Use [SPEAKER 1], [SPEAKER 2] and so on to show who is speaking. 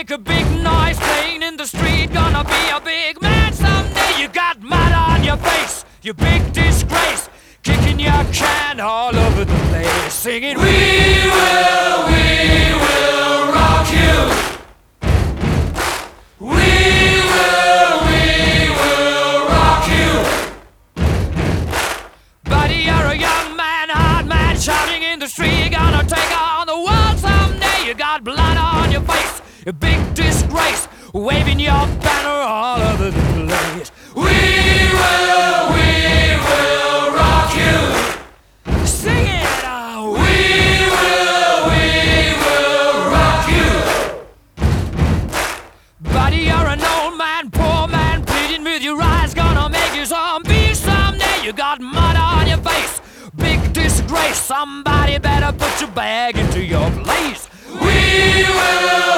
[SPEAKER 1] make a big noise playing in the street. Gonna be a big man someday. You got mud on your face, you big disgrace. Kicking your can all over the place, singing, we will rock you. We will rock you. Buddy, you're a young man, hard man, shouting in the street. Gonna take on the world someday. You got blood on your face, a big disgrace, waving your banner all over the place. We will rock you. Sing it! We will rock you. Buddy, you're an old man, poor man, pleading with your eyes. Gonna make you zombie someday. You got mud on your face, big disgrace. Somebody better put your bag into your place. We will